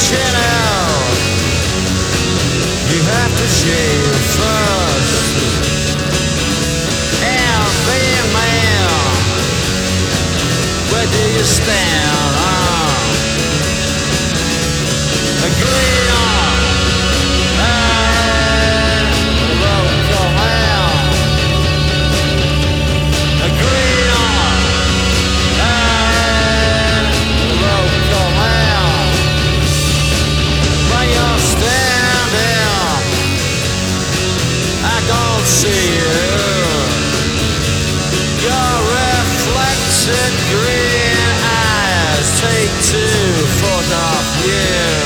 out. You have to shave first and be a man. Where do you stand?